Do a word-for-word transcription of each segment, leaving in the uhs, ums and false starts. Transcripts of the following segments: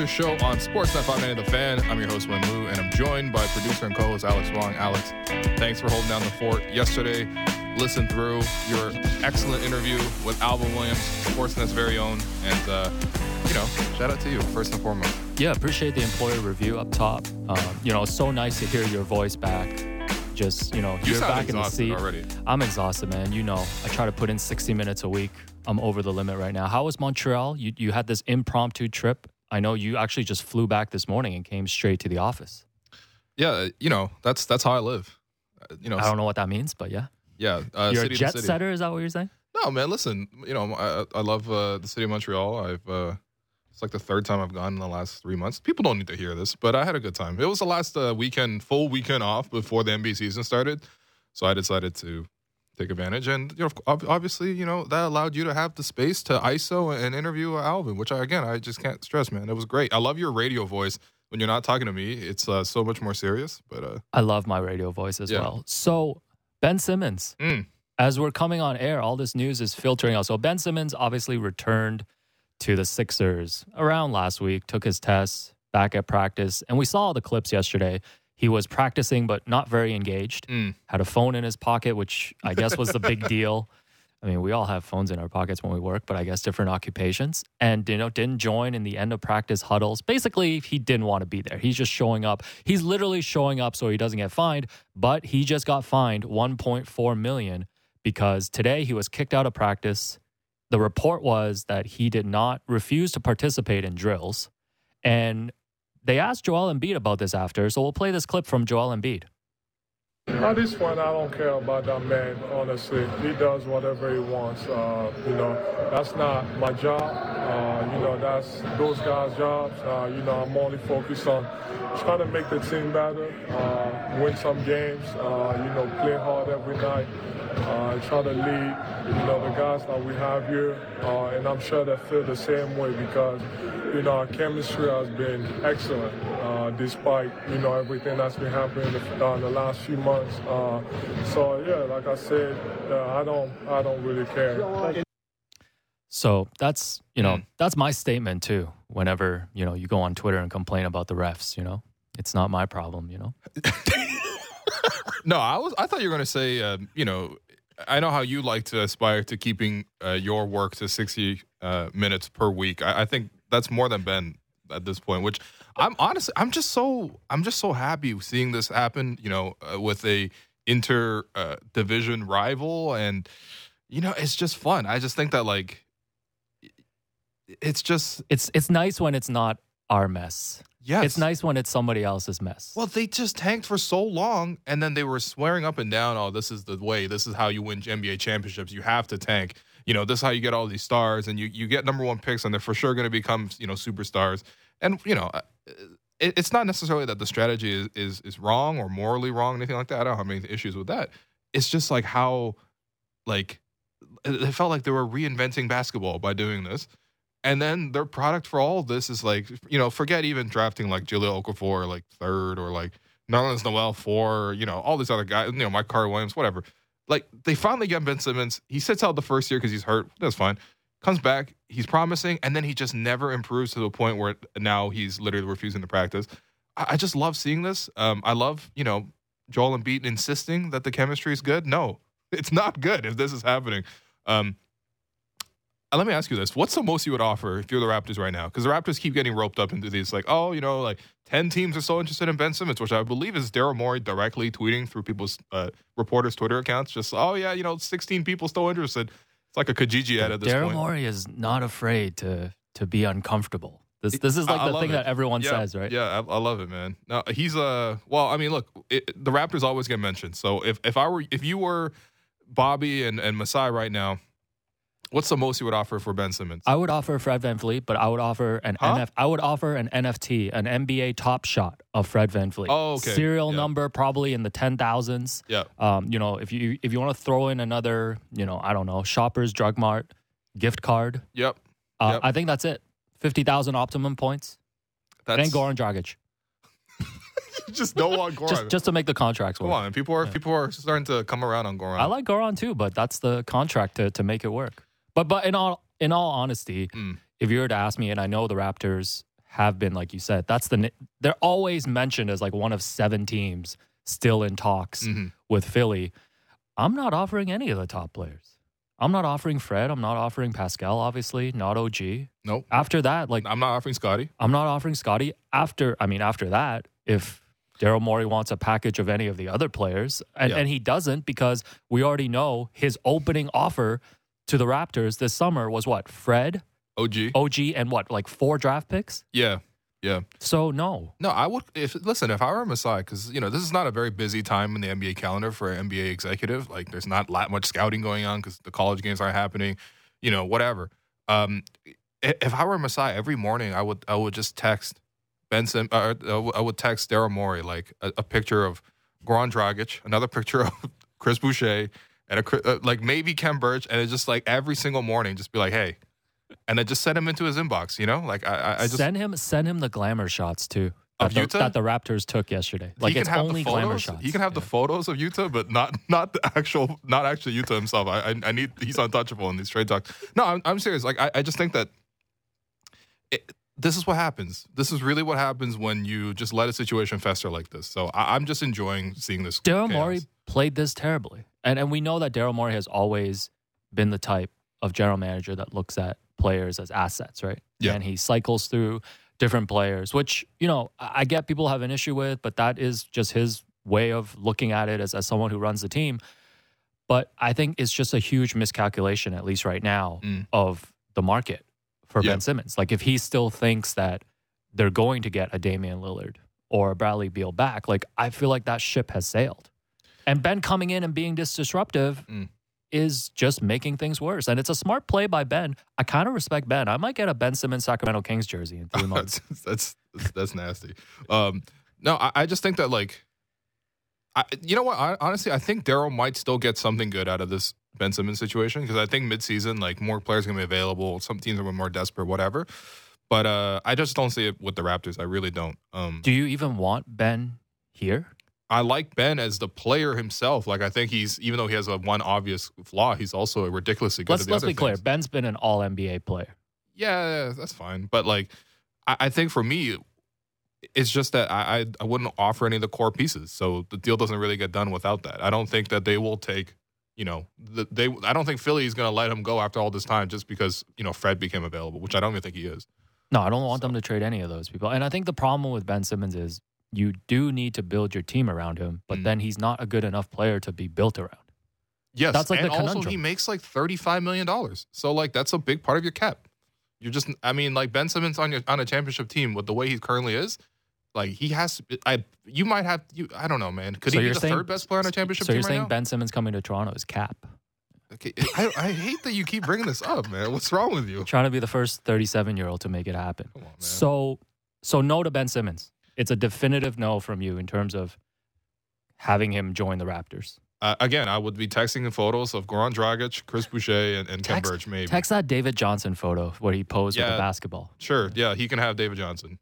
Raptors show on Sportsnet five ninety The Fan. I'm your host, Wen Lu, and I'm joined by producer and co-host Alex Wong. Alex, thanks for holding down the fort yesterday. Listened through your excellent interview with Alvin Williams, Sportsnet's very own, and uh, you know, shout out to you first and foremost. Yeah, appreciate the employee review up top. Um, you know, it's so nice to hear your voice back. Just, you know, You you're sound back in the exhausted seat. already. I'm exhausted, man. You know, I try to put in sixty minutes a week. I'm over the limit right now. How was Montreal? You you had this impromptu trip. I know you actually just flew back this morning and came straight to the office. Yeah, you know, that's that's how I live. Uh, you know, I don't know what that means, but yeah. Yeah, uh, You're city a to jet city. setter, is that what you're saying? No, man, listen, you know, I, I love uh, the city of Montreal. I've uh, it's like the third time I've gone in the last three months. People don't need to hear this, but I had a good time. It was the last uh, weekend, full weekend off before the N B A season started, so I decided to take advantage. And you know, ob- obviously, you know, that allowed you to have the space to I S O and interview Alvin, which I again I just can't stress, man. It was great. I love your radio voice when you're not talking to me. It's uh, so much more serious. But uh, I love my radio voice as Yeah. well. So, Ben Simmons. mm, As we're coming on air, all this news is filtering out. So Ben Simmons obviously returned to the Sixers around last week, took his tests, back at practice. And we saw the clips yesterday. He was practicing, but not very engaged. mm. Had a phone in his pocket, which I guess was the big deal. I mean, we all have phones in our pockets when we work, but I guess different occupations. And, you know, didn't join in the end of practice huddles. Basically, he didn't want to be there. He's just showing up. He's literally showing up so he doesn't get fined, but he just got fined one point four million dollars because today he was kicked out of practice. The report was that he did not refuse to participate in drills. And they asked Joel Embiid about this after, so we'll play this clip from Joel Embiid. At this point, I don't care about that man, honestly. He does whatever he wants. Uh, you know, that's not my job. Uh, you know, that's those guys' jobs. Uh, you know, I'm only focused on trying to make the team better, uh, win some games, uh, you know, play hard every night, uh, try to lead, you know, the guys that we have here. Uh, and I'm sure they feel the same way because, you know, our chemistry has been excellent. Uh, despite, you know, everything that's been happening in the, uh, in the last few months. Uh, so, yeah, like I said, uh, I don't I don't really care. So that's, you know, Mm. that's my statement too. Whenever, you know, you go on Twitter and complain about the refs, you know, it's not my problem, you know. No, I was. I thought you were going to say, uh, you know, I know how you like to aspire to keeping uh, your work to sixty uh, minutes per week. I, I think that's more than Ben at this point. Which I'm honestly, I'm just so, I'm just so happy seeing this happen. You know, uh, with a inter uh, division rival, and you know, it's just fun. I just think that like, it's just It's it's nice when it's not our mess. yes. It's nice when it's somebody else's mess. Well, they just tanked for so long, and then they were swearing up and down, oh, this is the way. This is how you win N B A championships. You have to tank. You know, this is how you get all these stars, and you, you get number one picks, and they're for sure going to become, you know, superstars. And, you know, it, it's not necessarily that the strategy is, is, is wrong or morally wrong, anything like that. I don't have any issues with that. It's just like how, like, it felt like they were reinventing basketball by doing this. And then their product for all of this is like, you know, forget even drafting like Jahlil Okafor like third or like Nerlens Noel four, or, you know, all these other guys, you know, Mike Carter Williams, whatever. Like they finally get Ben Simmons. He sits out the first year because he's hurt. That's fine. Comes back. He's promising. And then he just never improves to the point where now he's literally refusing to practice. I, I just love seeing this. Um, I love, you know, Joel Embiid insisting that the chemistry is good. No, it's not good if this is happening. Um, Uh, let me ask you this. What's the most you would offer if you're the Raptors right now? Because the Raptors keep getting roped up into these, like, oh, you know, like ten teams are so interested in Ben Simmons, which I believe is Daryl Morey directly tweeting through people's uh, reporters' Twitter accounts. Just, oh, yeah, you know, sixteen people still interested. It's like a Kijiji ad at this Daryl point. Morey is not afraid to to be uncomfortable. This this is like I- I the love thing it. that everyone Yeah, says, right? Yeah, I, I love it, man. No, he's uh, well, I mean, look, it, the Raptors always get mentioned. So if, if I were, if you were Bobby and, and Masai right now, what's the most you would offer for Ben Simmons? I would offer Fred VanVleet, but I would offer an Huh? N F I would offer an N F T, an N B A Top Shot of Fred VanVleet. Oh, okay. Serial Yeah. number probably in the ten thousands. Yeah. Um, you know, if you if you want to throw in another, you know, I don't know, Shoppers Drug Mart gift card, Yep. uh, Yep. I think that's it. Fifty thousand optimum points. That's And Goran Dragic. just don't want Goran. Just just to make the contracts Come work. on, man. People are people are starting to come around on Goran. I like Goran too, but that's the contract to, to make it work. But but in all in all honesty, Mm. if you were to ask me, and I know the Raptors have been, like you said, that's the they're always mentioned as like one of seven teams still in talks Mm-hmm. with Philly. I'm not offering any of the top players. I'm not offering Fred. I'm not offering Pascal, obviously, not O G. Nope. After that, like I'm not offering Scotty. I'm not offering Scotty. After, I mean, after that, if Daryl Morey wants a package of any of the other players, and, Yeah. and he doesn't, because we already know his opening offer to the Raptors this summer was what? Fred, O G. O G, and what? Like four draft picks? Yeah. Yeah. So no. No, I would. If listen, if I were Masai, because you know this is not a very busy time in the N B A calendar for an N B A executive. Like, there's not that much scouting going on because the college games aren't happening. You know, whatever. Um, i- if I were Masai, every morning I would I would just text Ben Sim. Uh, I would text Daryl Morey like a, a picture of Goran Dragic, another picture of Chris Boucher, and a Chris- uh, like maybe Ken Burch, and it's just like every single morning, just be like, hey. And I just send him into his inbox, you know? Like, I, I I just... send him send him the glamour shots, too, Of that the, Utah? that the Raptors took yesterday. He Like, can it's have only the glamour photos. shots. He can have the Yeah. photos of Utah, but not not the actual, not actually Utah himself. I I, I need he's untouchable in these trade talks. No, I'm, I'm serious. Like I, I just think that it, this is what happens. This is really what happens when you just let a situation fester like this. So I, I'm just enjoying seeing this. Daryl chaos. Morey played this terribly. And and we know that Daryl Morey has always been the type of general manager that looks at players as assets, right? Yeah. And he cycles through different players, which, you know, I I get people have an issue with, but that is just his way of looking at it as, as someone who runs the team. But I think it's just a huge miscalculation, at least right now, Mm. of the market for Yeah. Ben Simmons. Like, if he still thinks that they're going to get a Damian Lillard or a Bradley Beal back, like, I feel like that ship has sailed. And Ben coming in and being this disruptive Mm. is just making things worse. And it's a smart play by Ben. I kind of respect Ben. I might get a Ben Simmons Sacramento Kings jersey in three months. that's, that's that's nasty. Um, no, I, I just think that like, I, you know what? I, honestly, I think Daryl might still get something good out of this Ben Simmons situation because I think midseason, like more players are gonna be available. Some teams are more desperate, whatever. But uh, I just don't see it with the Raptors. I really don't. Um, Do you even want Ben here? I like Ben as the player himself. Like I think he's, even though he has a one obvious flaw, he's also a ridiculously good. Let's at the let's other be clear. things. Ben's been an all N B A player. Yeah, yeah, that's fine. But like, I, I think for me, it's just that I, I I wouldn't offer any of the core pieces, so the deal doesn't really get done without that. I don't think that they will take, you know, the, they. I don't think Philly is going to let him go after all this time just because you know Fred became available, which I don't even think he is. No, I don't want them to trade any of those people. And I think the problem with Ben Simmons is you do need to build your team around him, but Mm. then he's not a good enough player to be built around. Yes, That's like and the also conundrum. he makes like thirty-five million dollars, so like that's a big part of your cap. You're just, I mean, like Ben Simmons on your on a championship team with the way he currently is, like he has. To, I you might have you. I don't know, man. Could So he be you're the saying- third best player on a championship So team you're right saying now? Ben Simmons coming to Toronto is cap? Okay, I, I hate that you keep bringing this up, man. What's wrong with you? Trying to be the first thirty-seven-year-old to make it happen. Come on, man. So, so no to Ben Simmons. It's a definitive no from you in terms of having him join the Raptors. Uh, again, I would be texting him photos of Goran Dragic, Chris Boucher, and, and Ken Text- Burch, maybe. Text that David Johnson photo where he posed with Yeah. the basketball. Sure, yeah, he can have David Johnson.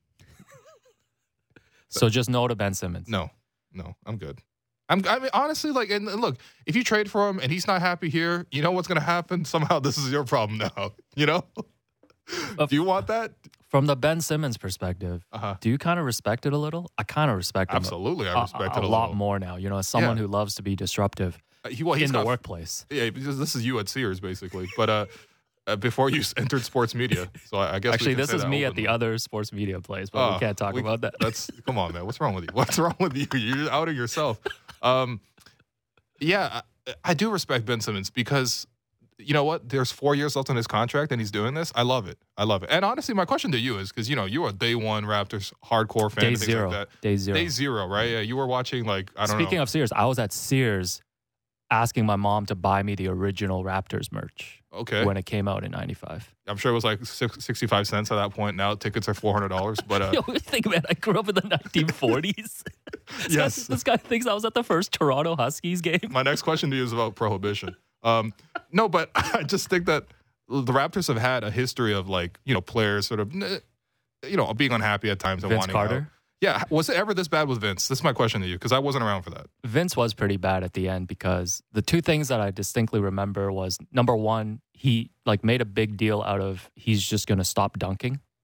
So just no to Ben Simmons. No, no, I'm good. I'm, I mean, honestly, like, and and look, if you trade for him and he's not happy here, you know what's going to happen? Somehow this is your problem now, you know? Uh, Do you want that? From the Ben Simmons perspective, Uh-huh. do you kind of respect it a little? I kind of respect him a- Absolutely, a, I respect a, it a, a lot little. more now. You know, as someone Yeah. who loves to be disruptive Uh, He, well, he's in the got- workplace. Yeah, because this is you at Sears, basically. But uh, uh, before you entered sports media, so I, I guess we Actually, can this say is that me at the openly. other sports media place, but Oh, we can't talk we- about that. That's come on, man. What's wrong with you? What's wrong with you? You're outing yourself. Um, yeah, I, I do respect Ben Simmons because you know what? There's four years left on his contract, and he's doing this. I love it. I love it. And honestly, my question to you is because you know you are a day one Raptors hardcore fan. Day and things zero. Like that. Day zero. Day zero, right? Yeah, you were watching like I don't Speaking know. of Sears, I was at Sears asking my mom to buy me the original Raptors merch Okay, when it came out in ninety-five. I'm sure it was like six, sixty-five cents at that point. Now tickets are four hundred dollars. But uh, Yo, think, man, I grew up in the nineteen forties. Yes. This guy thinks I was at the first Toronto Huskies game. my next question to you is about prohibition. Um, no, but I just think that the Raptors have had a history of like you know players sort of eh, you know being unhappy at times and Vince wanting Carter. out. Yeah, was it ever this bad with Vince? This is my question to you because I wasn't around for that. Vince was pretty bad at the end because the two things that I distinctly remember was number one, he like made a big deal out of he's just going to stop dunking.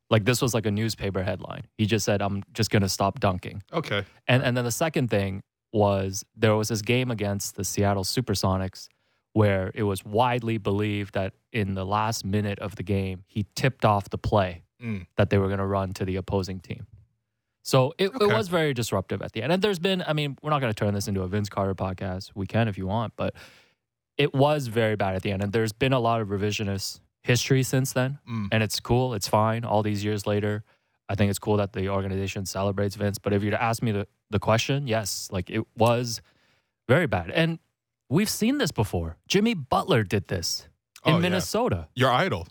Like this was like a newspaper headline. He just said, I'm just going to stop dunking. Okay. And and then the second thing was there was this game against the Seattle Supersonics where it was widely believed that in the last minute of the game, he tipped off the play Mm. that they were going to run to the opposing team. So it, Okay. it was very disruptive at the end. And there's been, I mean, we're not going to turn this into a Vince Carter podcast. We can if you want, but it was very bad at the end. And there's been a lot of revisionist history since then. Mm. And it's cool. It's fine. All these years later, I think it's cool that the organization celebrates Vince. But if you're to ask me the, the question, yes, like it was very bad. And we've seen this before. Jimmy Butler did this in Oh, yeah. Minnesota. Your idol.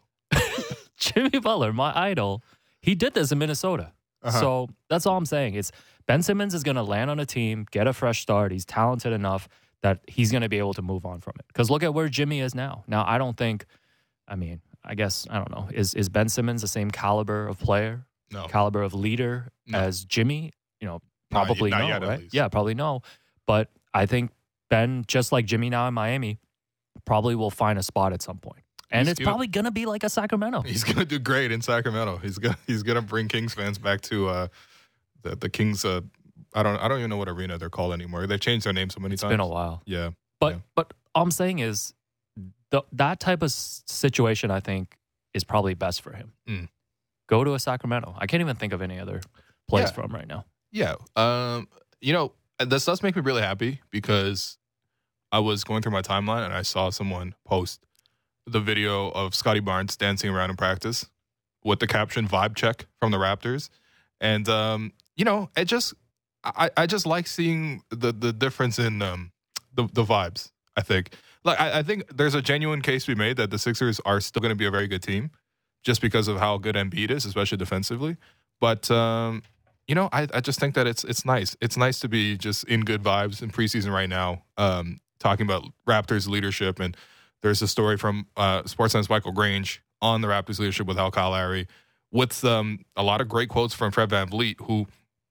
Jimmy Butler, my idol, he did this in Minnesota. Uh-huh. So that's all I'm saying. It's Ben Simmons is going to land on a team, get a fresh start. He's talented enough that he's going to be able to move on from it. Because look at where Jimmy is now. Now, I don't think, I mean, I guess, I don't know. Is is Ben Simmons the same caliber of player, No. caliber of leader No. as Jimmy? You know, Not probably yet- not no, yet, at right? least. Yeah, probably no. But I think Ben, just like Jimmy now in Miami, probably will find a spot at some point. And He's it's gonna- probably going to be like a Sacramento. He's gonna do great in Sacramento. He's gonna he's gonna bring Kings fans back to uh, the the Kings. Uh, I don't I don't even know what arena they're called anymore. They've changed their name so many It's times. been a while. Yeah. But Yeah. but all I'm saying is the, that type of s- situation I think is probably best for him. Mm. Go to a Sacramento. I can't even think of any other place Yeah. for him right now. Yeah. Um, you know, this does make me really happy because I was going through my timeline and I saw someone post the video of Scotty Barnes dancing around in practice with the caption "vibe check" from the Raptors. And, um, you know, it just, I, I just like seeing the, the difference in um, the, the vibes, I think. Like, I, I think there's a genuine case to be made that the Sixers are still going to be a very good team just because of how good Embiid is, especially defensively. But, um, you know, I, I just think that it's it's nice. It's nice to be just in good vibes in preseason right now, um, talking about Raptors leadership. And there's a story from uh, Sportsnet's Michael Grange on the Raptors leadership without Kyle Lowry, with um, a lot of great quotes from Fred VanVleet, who,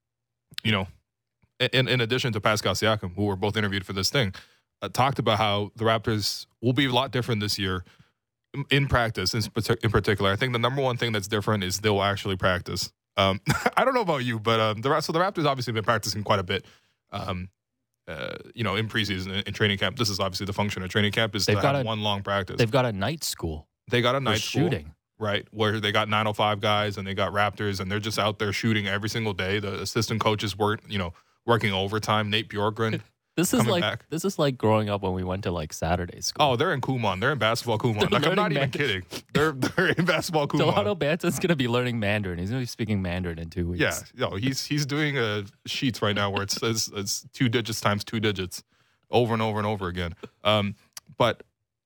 you know, in, in addition to Pascal Siakam, who were both interviewed for this thing, uh, talked about how the Raptors will be a lot different this year in- in practice, in, partic- in particular. I think the number one thing that's different is they'll actually practice. Um, I don't know about you, but um, the so the Raptors obviously been practicing quite a bit. Um, uh, you know, in preseason in, in training camp. This is obviously the function of training camp is They've to got have a- one long practice. They've got a night school They got a for night school, shooting. right, where they got nine oh five guys and they got Raptors, and they're just out there shooting every single day. The assistant coaches work, you know, working overtime. Nate Bjorkgren. This is coming like back. this is like growing up when we went to like Saturday school. Oh, they're in Kumon. They're in basketball Kumon. They're Like, I'm not learning even Mandarin. kidding. They're they're in basketball Kumon. Delano Banton's gonna be learning Mandarin. He's gonna be speaking Mandarin in two weeks. Yeah, no, he's he's doing uh, sheets right now where it says it's two digits times two digits, over and over and over again. Um, but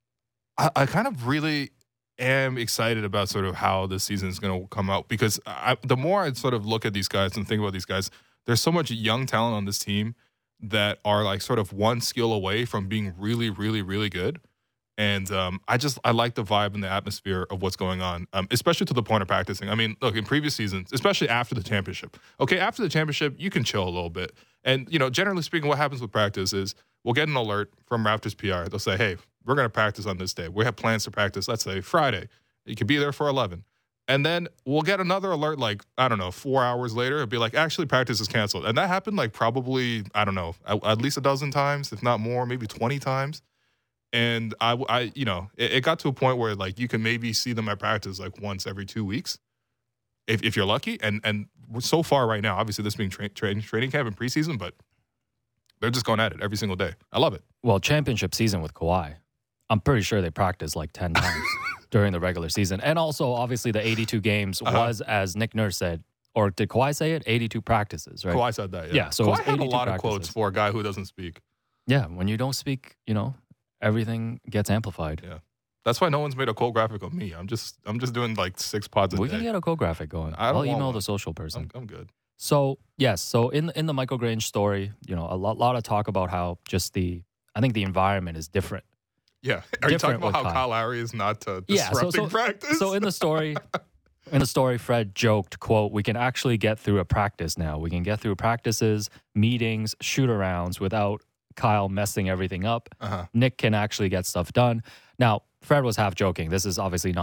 I, I kind of really am excited about sort of how this season is going to come out, because I, the more I sort of look at these guys and think about these guys, there's so much young talent on this team that are like sort of one skill away from being really, really, really good. And um, I just I like the vibe and the atmosphere of what's going on, um, especially to the point of practicing. I mean, look, in previous seasons, especially after the championship. Okay, after the championship, you can chill a little bit. And, you know, generally speaking, what happens with practice is we'll get an alert from Raptors P R. They'll say, hey, we're going to practice on this day. We have plans to practice, let's say, Friday. You could be there for eleven. And then we'll get another alert like, I don't know, four hours later. It'll be like, actually, practice is canceled. And that happened like probably, I don't know, at, at least a dozen times, if not more, maybe twenty times. And I, I you know, it, it got to a point where like you can maybe see them at practice like once every two weeks, if if you're lucky. And and so far right now, obviously this being tra- tra- training camp and preseason, but they're just going at it every single day. I love it. Well, championship season with Kawhi, I'm pretty sure they practiced like ten times during the regular season. And also, obviously, the eighty-two games Uh-huh. was, as Nick Nurse said, or did Kawhi say it? eighty-two practices, right? Kawhi said that. Yeah, Yeah, so it was Kawhi had a eighty-two lot of quotes practices. for a guy who doesn't speak. Yeah, when you don't speak, you know, everything gets amplified. Yeah. That's why no one's made a cool graphic of me. I'm just I'm just doing like six pods a We day. can get a co-graphic going. I don't I'll want email one. the social person. I'm, I'm good. So yes, so in in the Michael Grange story, you know, a lot, lot of talk about how just the I think the environment is different. Yeah. Are you talking Different about how with Kyle Kyle. Lowry is not uh, Yeah, so- disrupting so- practice? So in the story, in the story, Fred joked, "quote We can actually get through a practice now. We can get through practices, meetings, shoot arounds without Kyle messing everything up. uh-huh. Nick can actually get stuff done." Now, Fred was half joking. This is obviously not a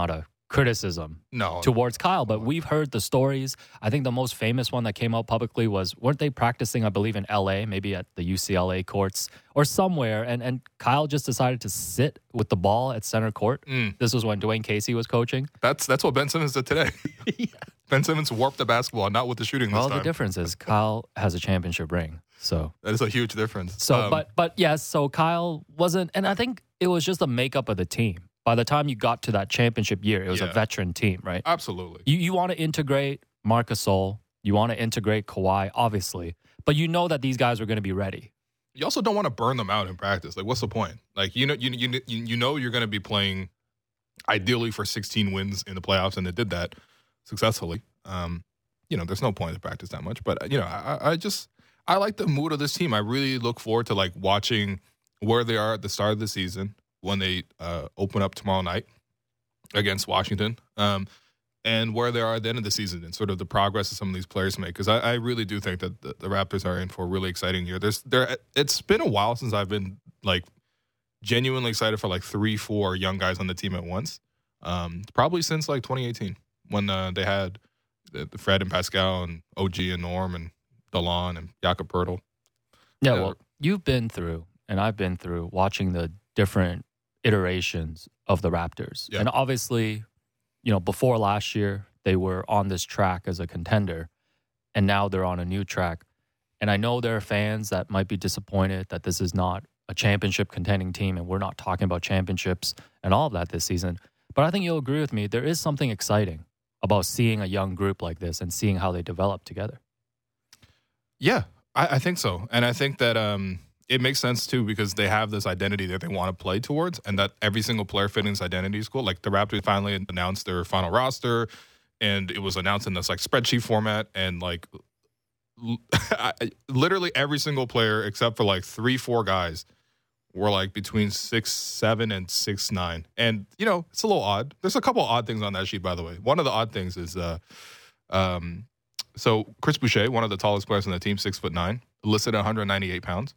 criticism No. towards Kyle, but we've heard the stories. I think the most famous one that came out publicly was, weren't they practicing, I believe, in L A, maybe at the U C L A courts or somewhere, and, and Kyle just decided to sit with the ball at center court. Mm. This was when Dwayne Casey was coaching. That's that's what Ben Simmons did today. yeah. Ben Simmons warped the basketball, not with the shooting this Well, time. the difference is Kyle has a championship ring. So, That is a huge difference. so Um, but but yes, so Kyle wasn't, and I think it was just the makeup of the team. By the time you got to that championship year, it was Yeah. a veteran team, right? Absolutely. You you want to integrate Marc Gasol, you want to integrate Kawhi, obviously, but you know that these guys are going to be ready. You also don't want to burn them out in practice. Like, what's the point? Like, you know, you you you know you're going to be playing ideally for sixteen wins in the playoffs, and they did that successfully. Um, you know, there's no point to practice that much. But you know, I, I just I like the mood of this team. I really look forward to like watching where they are at the start of the season when they uh, open up tomorrow night against Washington, um, and where they are at the end of the season and sort of the progress that some of these players make. Because I, I really do think that the, the Raptors are in for a really exciting year. There's there. It's been a while since I've been like genuinely excited for like three, four young guys on the team at once. Um, probably since like twenty eighteen when uh, they had the, the Fred and Pascal and O G and Norm and DeLon and Jakob Poeltl. Yeah, Yeah. well, you've been through, and I've been through watching the different iterations of the Raptors. Yeah. And obviously, you know, before last year, they were on this track as a contender, and now they're on a new track. And I know there are fans that might be disappointed that this is not a championship contending team, and we're not talking about championships and all of that this season. But I think you'll agree with me, there is something exciting about seeing a young group like this and seeing how they develop together. Yeah, I, I think so. And I think that um, it makes sense, too, because they have this identity that they want to play towards, and that every single player fitting this identity is cool. Like, the Raptors finally announced their final roster, and it was announced in this, like, spreadsheet format, and, like, l- I, literally every single player except for, like, three, four guys were, like, between six seven and six nine. And, you know, it's a little odd. There's a couple odd things on that sheet, by the way. One of the odd things is... uh, um, So Chris Boucher, one of the tallest players on the team, six foot nine, listed at one hundred ninety-eight pounds,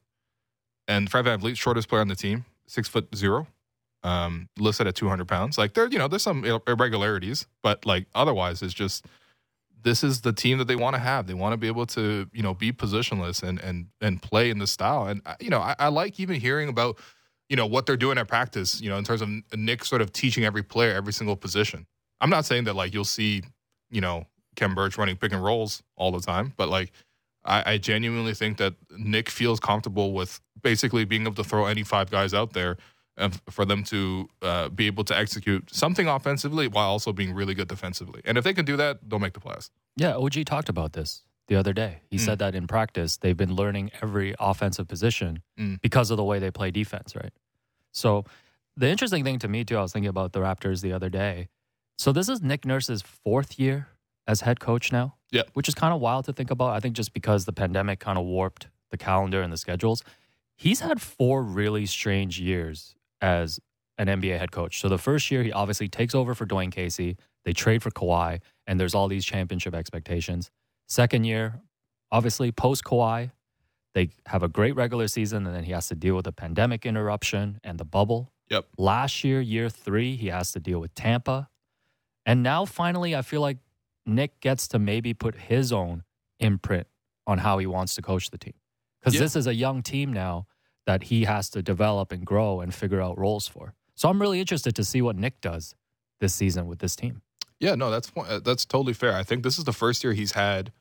and Fred VanVleet, shortest player on the team, six foot zero, um, listed at two hundred pounds. Like there, you know, there's some irregularities, but like otherwise, it's just this is the team that they want to have. They want to be able to, you know, be positionless and and and play in this style. And you know, I, I like even hearing about, you know, what they're doing at practice. You know, in terms of Nick sort of teaching every player every single position. I'm not saying that like you'll see, you know, Ken Burch running pick and rolls all the time, but like I, I genuinely think that Nick feels comfortable with basically being able to throw any five guys out there and for them to uh, be able to execute something offensively while also being really good defensively. And if they can do that, they'll make the playoffs. Yeah, O G talked about this the other day. He Mm. said that in practice, they've been learning every offensive position Mm. because of the way they play defense, right? So the interesting thing to me, too, I was thinking about the Raptors the other day. So this is Nick Nurse's fourth year as head coach now, Yep. which is kind of wild to think about. I think just because the pandemic kind of warped the calendar and the schedules. He's had four really strange years as an N B A head coach. So the first year, he obviously takes over for Dwayne Casey. They trade for Kawhi, and there's all these championship expectations. Second year, obviously, post-Kawhi, they have a great regular season, and then he has to deal with the pandemic interruption and the bubble. Yep. Last year, year three, he has to deal with Tampa. And now, finally, I feel like Nick gets to maybe put his own imprint on how he wants to coach the team. Because Yeah. this is a young team now that he has to develop and grow and figure out roles for. So I'm really interested to see what Nick does this season with this team. Yeah, no, that's uh, that's totally fair. I think this is the first year he's had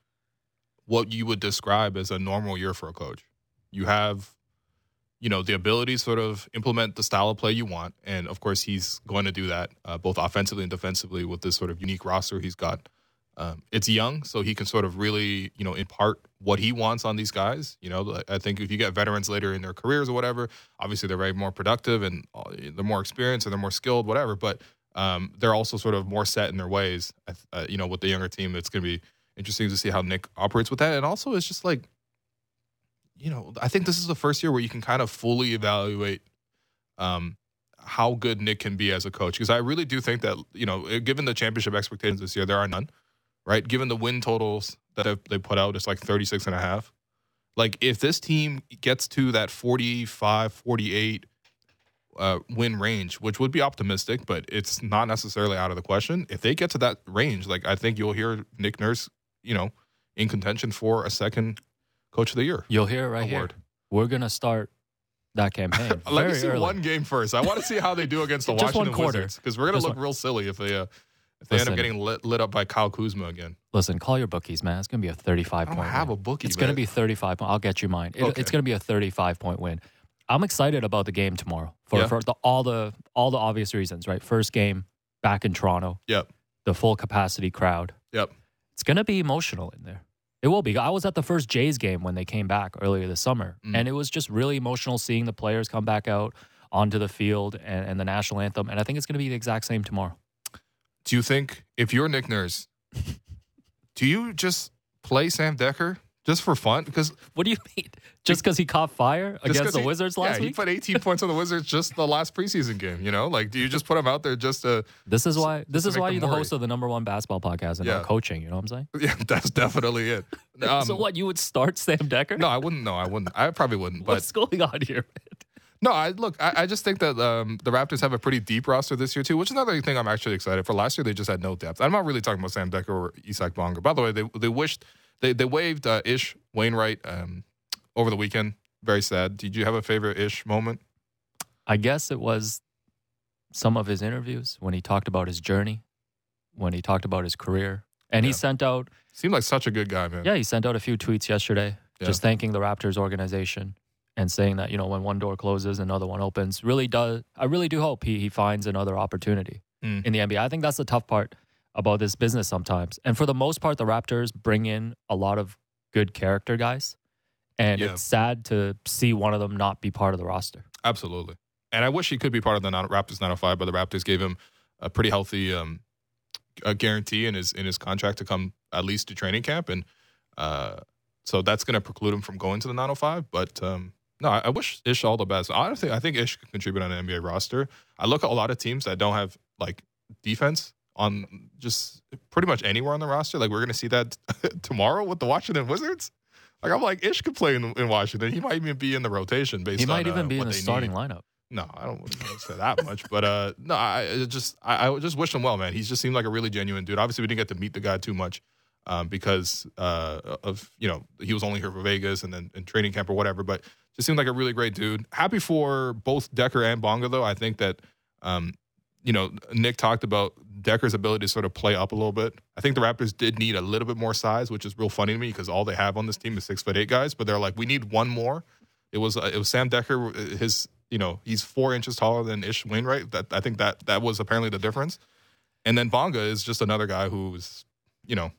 what you would describe as a normal year for a coach. You have, you know, the ability to sort of implement the style of play you want. And, of course, he's going to do that uh, both offensively and defensively with this sort of unique roster he's got. Um, it's young, so he can sort of really, you know, impart what he wants on these guys. You know, I think if you get veterans later in their careers or whatever, obviously they're very more productive and they're more experienced and they're more skilled, whatever. But um, they're also sort of more set in their ways. Uh, you know, with the younger team, it's going to be interesting to see how Nick operates with that. And also, it's just like, you know, I think this is the first year where you can kind of fully evaluate um, how good Nick can be as a coach. Because I really do think that, you know, given the championship expectations this year, there are none. Right? Given the win totals that they put out, it's like thirty-six and a half. Like, if this team gets to that forty-five, forty-eight uh, win range, which would be optimistic, but it's not necessarily out of the question. If they get to that range, like I think you'll hear Nick Nurse, you know, in contention for a second Coach of the Year. You'll hear it right award. here. We're gonna start that campaign. Let me very see early. one game first. I want to see how they do against the Just one Washington quarter. Wizards because we're gonna Just look one. real silly if they uh, if they end Listen. up getting lit, lit up by Kyle Kuzma again. Listen, call your bookies, man. It's gonna be a thirty-five I don't point. have win. a bookie. It's man. gonna be thirty-five. Point. I'll get you mine. It, Okay. It's gonna be a thirty-five point win. I'm excited about the game tomorrow for, Yeah. for the, all the all the obvious reasons, right? First game back in Toronto. Yep. The full capacity crowd. Yep. It's gonna be emotional in there. It will be. I was at the first Jays game when they came back earlier this summer, Mm. and it was just really emotional seeing the players come back out onto the field and, and the national anthem. And I think it's going to be the exact same tomorrow. Do you think if you're Nick Nurse, do you just play Sam Decker just for fun? Because What do you mean? Just because he caught fire Just against 'cause the he- Wizards last yeah, week? he put eighteen points on the Wizards just the last preseason game. You know, like do you just put him out there just to? This is why. This to is make why them you're the worry. host of the number one basketball podcast and Yeah. not coaching. You know what I'm saying? Yeah, that's definitely it. Um, so what? You would start Sam Decker? No, I wouldn't. No, I wouldn't. I probably wouldn't. But What's going on here? no, I look. I, I just think that um, the Raptors have a pretty deep roster this year too, which is another thing I'm actually excited for. Last year they just had no depth. I'm not really talking about Sam Decker or Isak Bonga. By the way, they they wished they they waived uh, Ish Wainwright um, over the weekend. Very sad. Did you have a favorite Ish moment? I guess it was some of his interviews when he talked about his journey, when he talked about his career, and he Yeah. sent out. Seemed like such a good guy, man. Yeah, he sent out a few tweets yesterday, Yeah. just thanking the Raptors organization and saying that, you know, when one door closes, another one opens. Really does. I really do hope he he finds another opportunity Mm. in the N B A. I think that's the tough part about this business sometimes. And for the most part, the Raptors bring in a lot of good character guys, and Yeah. it's sad to see one of them not be part of the roster. Absolutely. And I wish he could be part of the non- Raptors nine oh five, but the Raptors gave him a pretty healthy um, a guarantee in his in his contract to come at least to training camp, and uh, so that's going to preclude him from going to the nine oh five. But um, no, I, I wish Ish all the best. Honestly, I think Ish could contribute on an N B A roster. I look at a lot of teams that don't have like defense on just pretty much anywhere on the roster. Like we're going to see that tomorrow with the Washington Wizards. Like I'm like Ish could play in, in Washington. He might even be in the rotation based He on might even uh, be what in the they starting need. lineup. No, I don't want to say that much, but uh, no, I I just I, I just wish him well, man. He just seemed like a really genuine dude. Obviously, we didn't get to meet the guy too much um, because uh, of you know he was only here for Vegas and then in training camp or whatever. But just seemed like a really great dude. Happy for both Decker and Bonga, though. I think that um, you know Nick talked about Decker's ability to sort of play up a little bit. I think the Raptors did need a little bit more size, which is real funny to me because all they have on this team is six foot eight guys. But they're like, we need one more. It was uh, it was Sam Decker. His you know he's four inches taller than Ish Wainwright. That I think that that was apparently the difference. And then Bonga is just another guy who's you know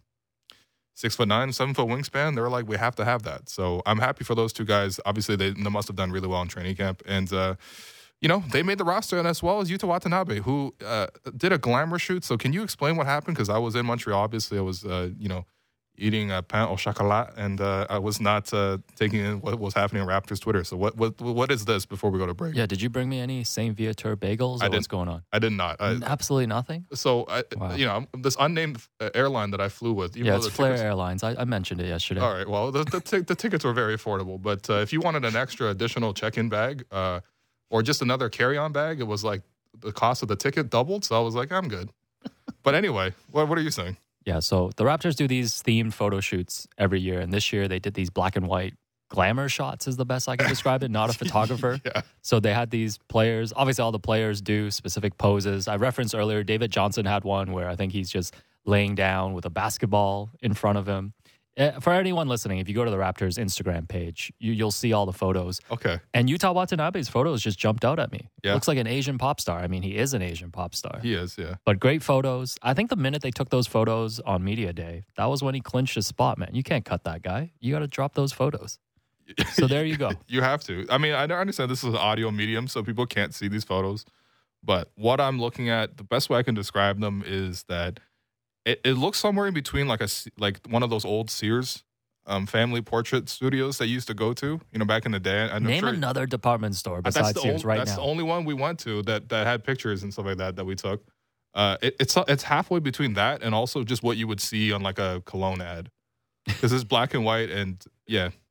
six foot nine, seven foot wingspan. They're like, we have to have that. So I'm happy for those two guys. Obviously, they, they must have done really well in training camp, and uh, you know they made the roster, and as well as Yuta Watanabe, who uh, did a glamour shoot. So can you explain what happened? Because I was in Montreal. Obviously, I was uh, you know. eating a pain au chocolat, and uh, I was not uh, taking in what was happening on Raptors Twitter. So what what what is this before we go to break? Yeah, did you bring me any Saint Viateur bagels? Or I what's didn't. going on? I did not. I, Absolutely nothing. so I, Wow. you know, this unnamed uh, airline that I flew with. Even Yeah, though it's the Flair tickets- Airlines. I, I mentioned it yesterday. All right. Well, the the, t- the tickets were very affordable, but uh, if you wanted an extra additional check-in bag uh, or just another carry-on bag, it was like the cost of the ticket doubled. So I was like, I'm good. But anyway, what what are you saying? Yeah, so the Raptors do these themed photo shoots every year, and this year they did these black and white glamour shots is the best I can describe it, not a photographer. Yeah. So they had these players, obviously all the players do specific poses. I referenced earlier, David Johnson had one where I think he's just laying down with a basketball in front of him. Eh, For anyone listening, if you go to the Raptors Instagram page, you, you'll see all the photos. Okay. And Yuta Watanabe's photos just jumped out at me. Yeah. Looks like an Asian pop star. I mean, he is an Asian pop star. He is. Yeah. But great photos. I think the minute they took those photos on Media Day, that was when he clinched his spot, man. You can't cut that guy. You got to drop those photos. So there you go. You have to. I mean, I understand this is an audio medium, so people can't see these photos. But what I'm looking at, the best way I can describe them is that it, it looks somewhere in between like a Se- like one of those old Sears um, family portrait studios that you used to go to, you know, back in the day. I'm Name sure, another department store That's besides the Sears only, right that's now. the only one we went to that that had pictures and stuff like that that we took. Uh, it, it's it's halfway between that and also just what you would see on like a cologne ad, because it's black and white and yeah,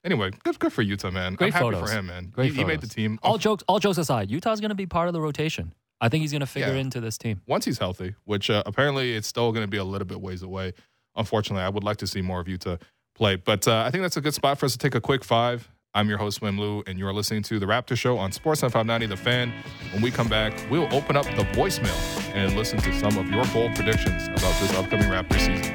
Anyway, good, good for Yuta, man. Great I'm happy photos. for him, man. Great he, he made the photos. team. All jokes, all jokes aside, Utah's going to be part of the rotation. I think he's going to figure Yeah. into this team. Once he's healthy, which uh, apparently it's still going to be a little bit ways away. Unfortunately, I would like to see more of Yuta play. But uh, I think that's a good spot for us to take a quick five. I'm your host, Wim Lu, and you're listening to The Raptor Show on Sportsnet five ninety The Fan. When we come back, we'll open up the voicemail and listen to some of your bold predictions about this upcoming Raptor season.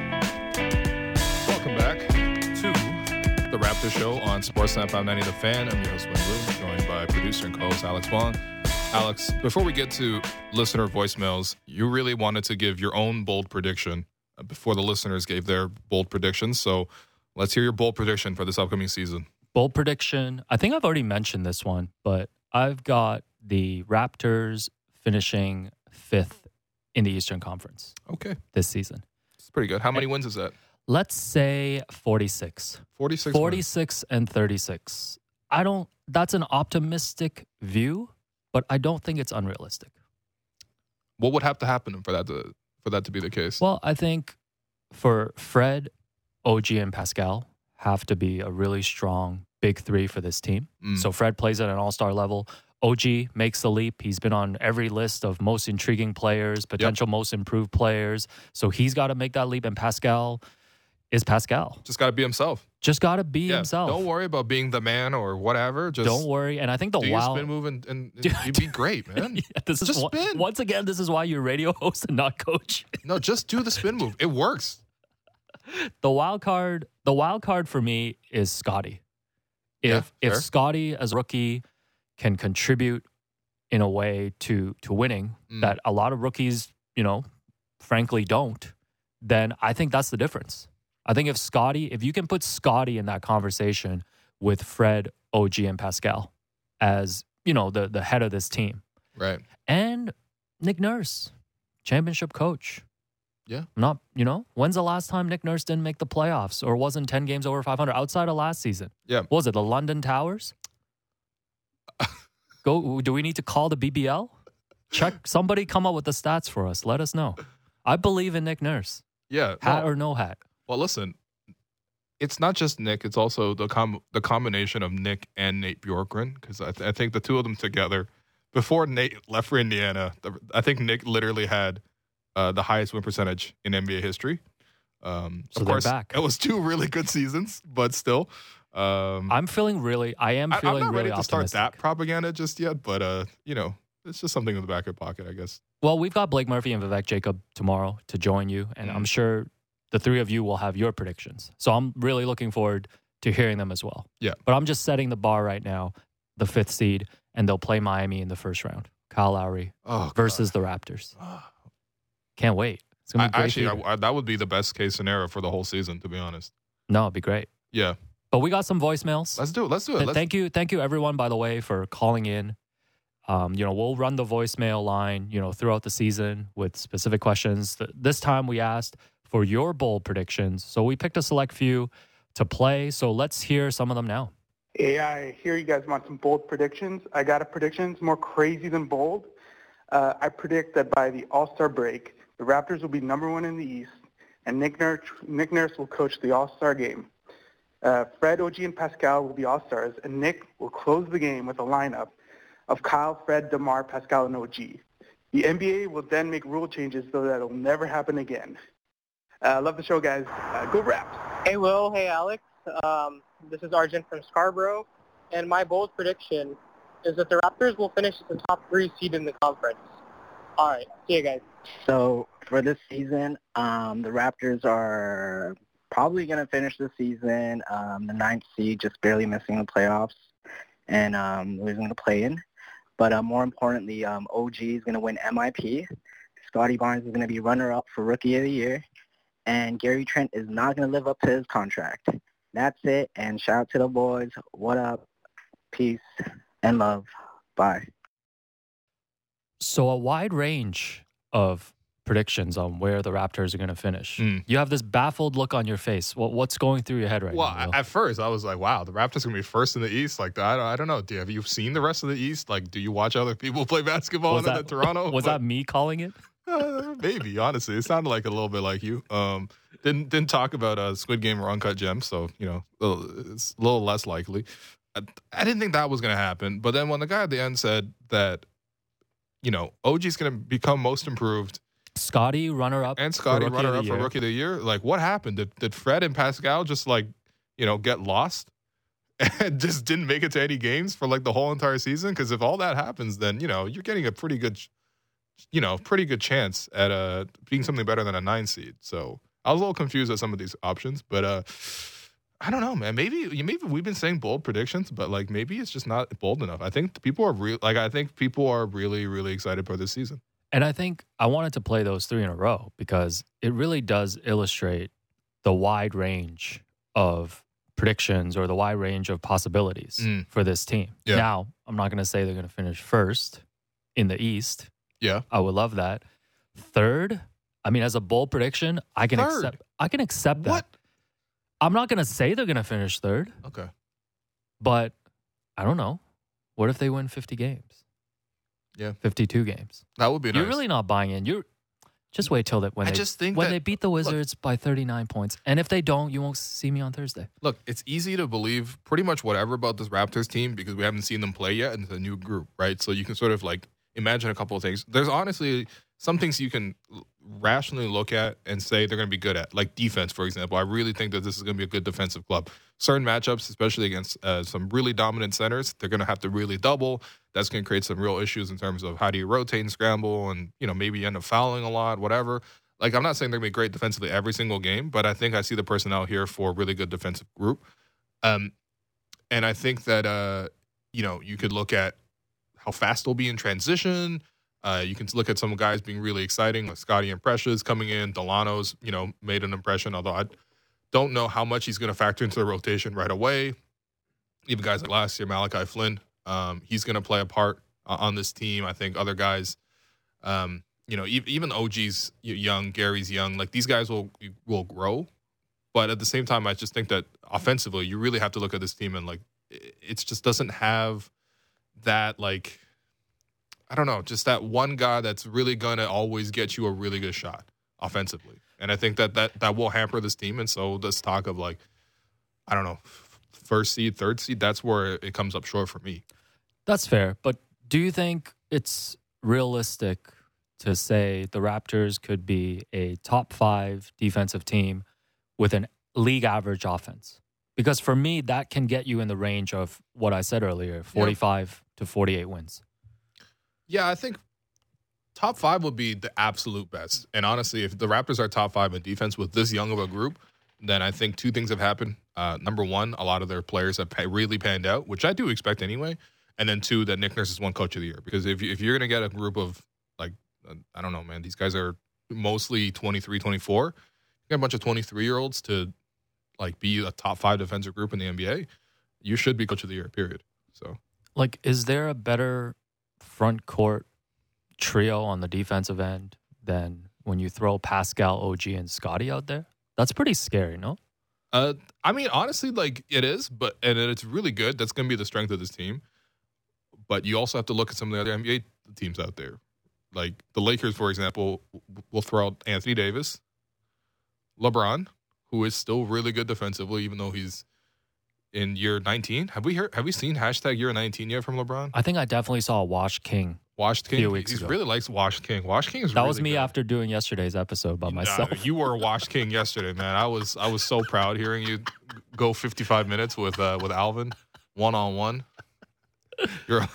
Welcome back to The Raptor Show on Sportsnet five ninety The Fan. I'm your host, Wim Lu, joined by producer and co-host Alex Wong. Alex, before we get to listener voicemails, you really wanted to give your own bold prediction before the listeners gave their bold predictions. So let's hear your bold prediction for this upcoming season. Bold prediction. I think I've already mentioned this one, but I've got the Raptors finishing fifth in the Eastern Conference Okay. this season. It's pretty good. How many wins is that? Let's say forty-six. forty-six. forty-six and thirty-six. I don't, that's an optimistic view, but I don't think it's unrealistic. What would have to happen for that to for that to be the case? Well, I think for Fred, O G, and Pascal have to be a really strong big three for this team. Mm. So Fred plays at an all-star level. O G makes the leap. He's been on every list of most intriguing players, potential yep. most improved players. So he's got to make that leap. And Pascal is Pascal. Just got to be himself. Just got to be yeah, himself. Don't worry about being the man or whatever. Just don't worry. And I think the do wow your spin move and, and, and you'd be great, man. yeah, this just is spin. Once again, this is why you're radio host and not coach. No, just do the spin move. It works. The wild card, the wild card for me is Scotty. If yeah, if Scotty as a rookie can contribute in a way to to winning mm. that a lot of rookies, you know, frankly don't, then I think that's the difference. I think if Scotty, if you can put Scotty in that conversation with Fred, O G, and Pascal as, you know, the the head of this team. Right. And Nick Nurse, championship coach. Yeah. Not, you know, when's the last time Nick Nurse didn't make the playoffs or wasn't ten games over five hundred outside of last season? Yeah. What was it, the London Towers? Go. Do we need to call the B B L? Check. Somebody come up with the stats for us. Let us know. I believe in Nick Nurse. Yeah. Hat no. or no hat. Well, listen, it's not just Nick. It's also the com- the combination of Nick and Nate Bjorkgren, because I, th- I think the two of them together, before Nate left for Indiana, the, I think Nick literally had uh, the highest win percentage in N B A history. Um, so of they're course, back. It was two really good seasons, but still. Um, I'm feeling really, I am feeling really I'm not ready to optimistic. start that propaganda just yet, but, uh, you know, it's just something in the back of your pocket, I guess. Well, we've got Blake Murphy and Vivek Jacob tomorrow to join you, and mm. I'm sure the three of you will have your predictions. So I'm really looking forward to hearing them as well. Yeah. But I'm just setting the bar right now, the fifth seed, and they'll play Miami in the first round. Kyle Lowry oh, versus God. the Raptors. Can't wait. It's gonna be I, great. Actually, I, I, that would be the best case scenario for the whole season, to be honest. No, it'd be great. Yeah. But we got some voicemails. Let's do it. Let's do it. Let's... Thank you. Thank you, everyone, by the way, for calling in. Um, you know, we'll run the voicemail line, you know, throughout the season with specific questions. This time we asked for your bold predictions. So we picked a select few to play. So let's hear some of them now. Hey, I hear you guys want some bold predictions. I got a prediction. It's more crazy than bold. Uh, I predict that by the All-Star break, the Raptors will be number one in the East, and Nick Nurse, Nick Nurse will coach the All-Star game. Uh, Fred, O G, and Pascal will be All-Stars, and Nick will close the game with a lineup of Kyle, Fred, DeMar, Pascal, and O G. The N B A will then make rule changes so that it'll never happen again. I uh, love the show, guys. Uh, go Raps. Hey, Will. Hey, Alex. Um, this is Arjun from Scarborough, and my bold prediction is that the Raptors will finish the top three seed in the conference. All right. See you guys. So for this season, um, the Raptors are probably going to finish the season um, the ninth seed, just barely missing the playoffs and um, losing the play-in. But uh, more importantly, um, O G is going to win M I P. Scotty Barnes is going to be runner-up for Rookie of the Year. And Gary Trent is not going to live up to his contract. That's it. And shout out to the boys. What up? Peace and love. Bye. So a wide range of predictions on where the Raptors are going to finish. Mm. You have this baffled look on your face. What, what's going through your head right well, now? Well, at first I was like, wow, the Raptors are going to be first in the East. Like, I don't, I don't know. Do you, have you seen the rest of the East? Like, do you watch other people play basketball was in that, Toronto? Was but, that me calling it? Uh, maybe, honestly, it sounded like a little bit like you. Um, didn't didn't talk about uh, Squid Game or Uncut Gems, so you know a little, it's a little less likely. I, I didn't think that was going to happen, but then when the guy at the end said that, you know, O G's going to become most improved, Scotty runner up, and Scotty for runner up for Rookie of the Year, like what happened? Did did Fred and Pascal just like you know get lost and just didn't make it to any games for like the whole entire season? Because if all that happens, then you know you're getting a pretty good. you know, pretty good chance at uh, being something better than a nine seed. So I was a little confused at some of these options, but uh, I don't know, man. Maybe maybe we've been saying bold predictions, but like maybe it's just not bold enough. I think people are real. Like I think people are really really excited for this season. And I think I wanted to play those three in a row because it really does illustrate the wide range of predictions or the wide range of possibilities Mm. for this team. Yeah. Now, I'm not going to say they're going to finish first in the East. Yeah, I would love that. Third, I mean, as a bold prediction, I can Third? accept. I can accept that. What? I'm not going to say they're going to finish third, Okay. but I don't know. What if they win fifty games? Yeah. fifty-two games. That would be You're nice. really not buying in. You're just wait till that when I they just think when that- they beat the Wizards by thirty-nine points, and if they don't, you won't see me on Thursday. Look, it's easy to believe pretty much whatever about this Raptors team because we haven't seen them play yet, and it's a new group, right? So you can sort of like imagine a couple of things. There's honestly some things you can rationally look at and say they're going to be good at, like defense, for example. I really think that this is going to be a good defensive club. Certain matchups, especially against uh, some really dominant centers, they're going to have to really double. That's going to create some real issues in terms of how do you rotate and scramble and, you know, maybe you end up fouling a lot, whatever. Like, I'm not saying they're going to be great defensively every single game, but I think I see the personnel here for a really good defensive group. Um, and I think that, uh, you know, you could look at how fast they'll be in transition. Uh, you can look at some guys being really exciting, like Scotty and Precious coming in. Delano's, you know, made an impression, although I don't know how much he's going to factor into the rotation right away. Even guys like last year, Malachi Flynn, um, he's going to play a part uh, on this team. I think other guys, um, you know, e- even O G's young, Gary's young. Like these guys will will grow, but at the same time, I just think that offensively, you really have to look at this team and like it it just doesn't have that like. I don't know, just that one guy that's really going to always get you a really good shot offensively. And I think that, that that will hamper this team. And so this talk of like, I don't know, first seed, third seed, that's where it comes up short for me. That's fair. But do you think it's realistic to say the Raptors could be a top five defensive team with an league average offense? Because for me, that can get you in the range of what I said earlier, forty-five to forty-eight wins. Yeah, I think top five would be the absolute best. And honestly, if the Raptors are top five in defense with this young of a group, then I think two things have happened. Uh, number one, a lot of their players have pay, really panned out, which I do expect anyway. And then two, that Nick Nurse is one coach of the year. Because if, you, if you're going to get a group of, like, uh, I don't know, man, these guys are mostly twenty-three, twenty-four. You got a bunch of twenty-three-year-olds to, like, be a top five defensive group in the N B A. You should be coach of the year, period. So, like, is there a better front court trio on the defensive end than when you throw Pascal, O G, and Scotty out there? That's pretty scary, no? Uh, I mean, honestly, like it is, but and it's really good. That's going to be the strength of this team. But you also have to look at some of the other N B A teams out there, like the Lakers, for example. Will throw out Anthony Davis, LeBron, who is still really good defensively, even though he's in year nineteen. Have we heard? Have we seen hashtag year nineteen yet from LeBron? I think I definitely saw Wash King. Washed King. Few weeks He ago. really likes Washed King. Washed King is That really was me good. after doing yesterday's episode by Nah, myself. you were Washed King yesterday, man. I was I was so proud hearing you go fifty-five minutes with uh, with Alvin one on one. You're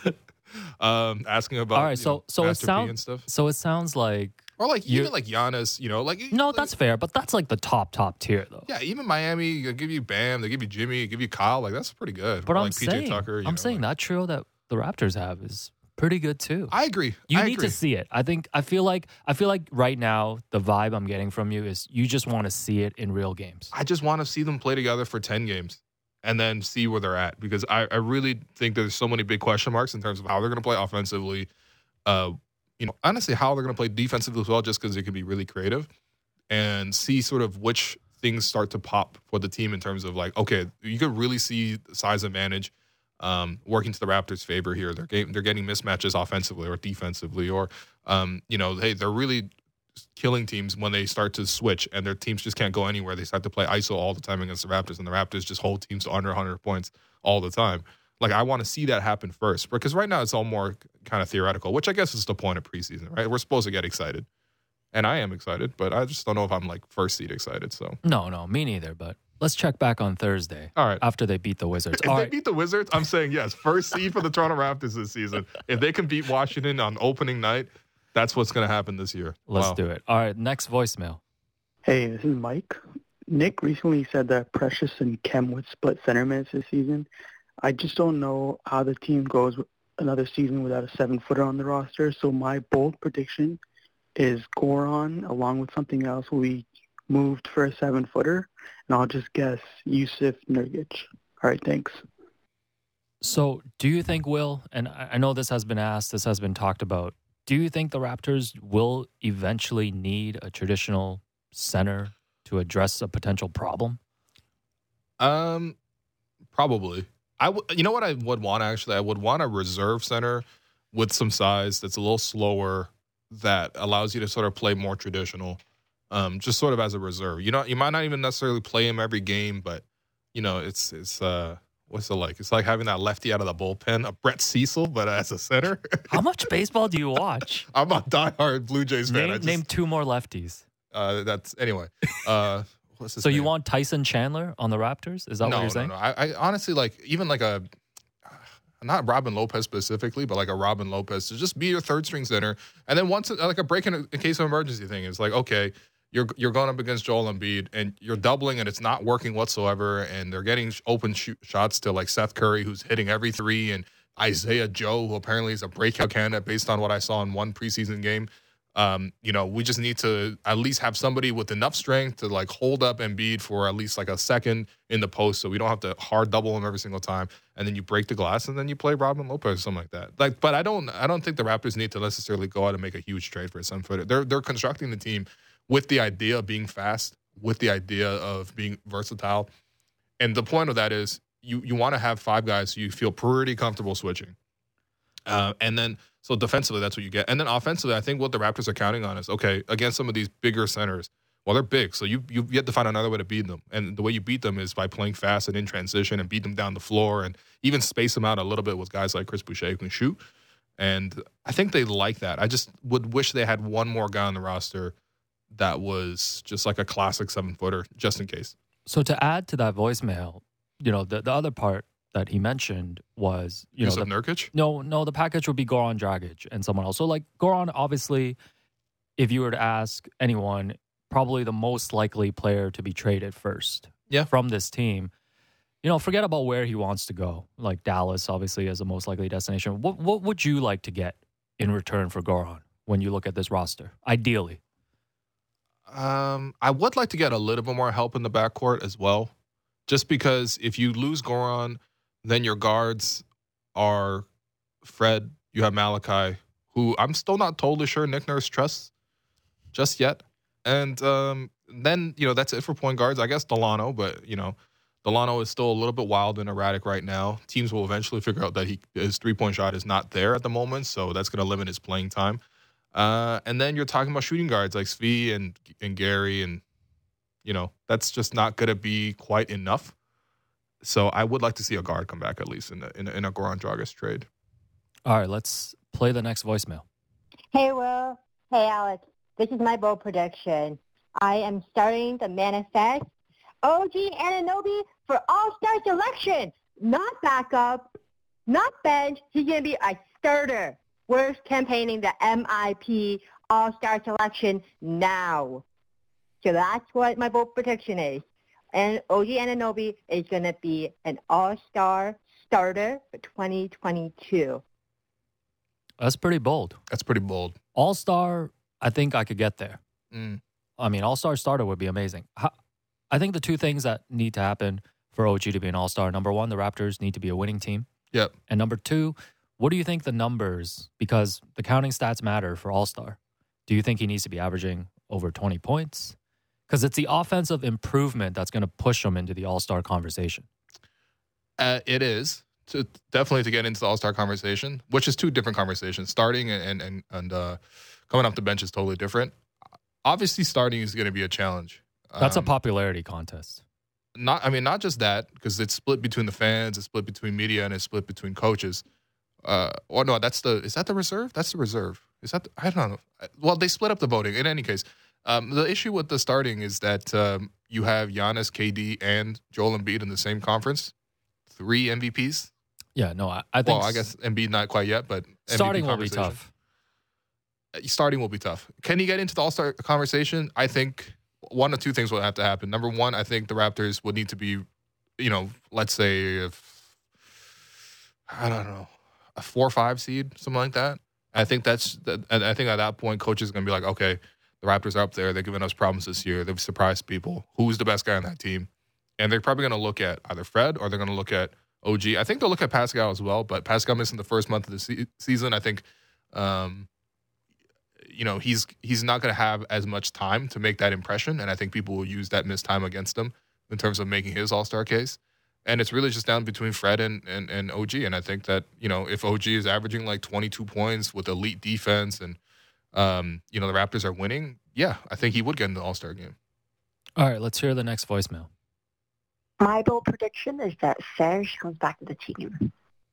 um, asking about All right, you so know, so it Master P sounds and stuff, so it sounds like or like you- even like Giannis. You know, like no, like, that's fair, but that's like the top top tier though. yeah. Even Miami, they give you Bam, they give you Jimmy, they give you Kyle. Like that's pretty good. But Or I'm like P J saying, Tucker. you I'm know, saying like- that trio that the Raptors have is pretty good too. I agree. You I need agree. to see it. I think I feel like I feel like right now the vibe I'm getting from you is you just want to see it in real games. I just want to see them play together for ten games and then see where they're at because I, I really think there's so many big question marks in terms of how they're going to play offensively. Uh, you know, honestly, how they're going to play defensively as well, just because they can be really creative and see sort of which things start to pop for the team in terms of like, okay, you could really see the size advantage um, working to the Raptors' favor here. They're game, they're getting mismatches offensively or defensively, or um, you know, hey, they're really killing teams when they start to switch and their teams just can't go anywhere. They start to play I S O all the time against the Raptors, and the Raptors just hold teams to under one hundred points all the time. Like, I want to see that happen first, because right now it's all more kind of theoretical, which I guess is the point of preseason, right? We're supposed to get excited. And I am excited, but I just don't know if I'm like first seed excited. So No, no, me neither. But let's check back on Thursday. All right. After they beat the Wizards. If All they right. beat the Wizards, I'm saying yes. First seed for the Toronto Raptors this season. If they can beat Washington on opening night, that's what's going to happen this year. Let's Wow. do it. All right, next voicemail. Hey, this is Mike. Nick recently said that Precious and Kem would split center minutes this season. I just don't know how the team goes another season without a seven-footer on the roster. So my bold prediction is Goran, along with something else, will be moved for a seven-footer. And I'll just guess Yusuf Nurkic. All right, thanks. So do you think, Will, and I I know this has been asked, this has been talked about, do you think the Raptors will eventually need a traditional center to address a potential problem? Um, probably. I w- you know what I would want, actually? I would want a reserve center with some size that's a little slower, that allows you to sort of play more traditional, um, just sort of as a reserve. You know, you might not even necessarily play him every game, but, you know, it's, it's uh, what's it like? It's like having that lefty out of the bullpen, a Brett Cecil, but as a center. How much baseball do you watch? I'm a diehard Blue Jays fan. Name, I just, name two more lefties. Uh, that's, anyway. Uh, what's his So name? you want Tyson Chandler on the Raptors? Is that no, what you're saying? No, no, I, I honestly, like, even like a, not Robin Lopez specifically, but like a Robin Lopez to just be your third string center. And then once, like a break in, a, in case of emergency thing, it's like, okay, you're you're going up against Joel Embiid and you're doubling and it's not working whatsoever. And they're getting open shoot shots to like Seth Curry, who's hitting every three, and Isaiah Joe, who apparently is a breakout candidate based on what I saw in one preseason game. Um, you know, we just need to at least have somebody with enough strength to like hold up Embiid for at least like a second in the post, so we don't have to hard double him every single time. And then you break the glass, and then you play Robin Lopez, something like that. Like, but I don't, I don't think the Raptors need to necessarily go out and make a huge trade for a seven footer. They're they're constructing the team with the idea of being fast, with the idea of being versatile, and the point of that is you you want to have five guys who you feel pretty comfortable switching, uh, and then. So defensively, that's what you get. And then offensively, I think what the Raptors are counting on is, okay, against some of these bigger centers, well, they're big, so you you have to find another way to beat them. And the way you beat them is by playing fast and in transition and beat them down the floor and even space them out a little bit with guys like Chris Boucher who can shoot. And I think they like that. I just would wish they had one more guy on the roster that was just like a classic seven-footer, just in case. So to add to that voicemail, you know, the, the other part that he mentioned was, you Yusuf know, the, Nurkic? no, no, the package would be Goran Dragic and someone else. So like Goran, obviously, if you were to ask anyone, probably the most likely player to be traded first Yeah. from this team. You know, forget about where he wants to go. Like Dallas, obviously, is the most likely destination. What what would you like to get in return for Goran when you look at this roster, ideally? Um, I would like to get a little bit more help in the backcourt as well, just because if you lose Goran, then your guards are Fred, you have Malachi, who I'm still not totally sure Nick Nurse trusts just yet. And um, then, you know, that's it for point guards. I guess Delano, but, you know, Delano is still a little bit wild and erratic right now. Teams will eventually figure out that he his three-point shot is not there at the moment, so that's going to limit his playing time. Uh, and then you're talking about shooting guards like Svi and, and Gary, and, you know, that's just not going to be quite enough. So I would like to see a guard come back at least in, the, in, a, in a Goran Dragic trade. All right, let's play the next voicemail. Hey, Will. Hey, Alex. This is my bold prediction. I am starting to manifest O G Anunoby for All-Star selection. Not backup, not bench. He's going to be a starter. We're campaigning the M I P All-Star selection now. So that's what my bold prediction is. And O G Anunoby is going to be an all-star starter for twenty twenty-two. That's pretty bold. That's pretty bold. All-star, I think I could get there. Mm. I mean, all-star starter would be amazing. I think the two things that need to happen for O G to be an all-star, number one, the Raptors need to be a winning team. Yep. And number two, what do you think the numbers, because the counting stats matter for all-star. Do you think he needs to be averaging over twenty points? Because it's the offensive improvement that's going to push him into the all-star conversation. Uh, it is. To, definitely to get into the all-star conversation, which is two different conversations. Starting and and, and uh, coming off the bench is totally different. obviously starting is going to be a challenge. That's Um, a popularity contest. Not, I mean, not just that, because it's split between the fans, it's split between media, and it's split between coaches. Uh, oh no, that's the is that the reserve? That's the reserve. Is that the, I don't know. Well, they split up the voting. In any case, um, the issue with the starting is that um, you have Giannis, K D, and Joel Embiid in the same conference, three M V Ps. Yeah, no, I, I think Well, I guess Embiid not quite yet, but M V P starting will be conversation. tough. Starting will be tough. Can he get into the All Star conversation? I think one or two things will have to happen. Number one, I think the Raptors would need to be, you know, let's say, if, I don't know, a four or five seed, something like that. I think that's, and I think at that point, coaches are going to be like, okay, the Raptors are up there. They're giving us problems this year. They've surprised people. Who's the best guy on that team? And they're probably going to look at either Fred or they're going to look at O G. I think they'll look at Pascal as well, but Pascal missing the first month of the se- season, I think, um, you know, he's he's not going to have as much time to make that impression, and I think people will use that missed time against him in terms of making his All-Star case. And it's really just down between Fred and, and, and O G, and I think that, you know, if O G is averaging like twenty-two points with elite defense and, um, you know, the Raptors are winning, yeah, I think he would get in the All-Star game. All right, let's hear the next voicemail. My bold prediction is that Serge comes back to the team.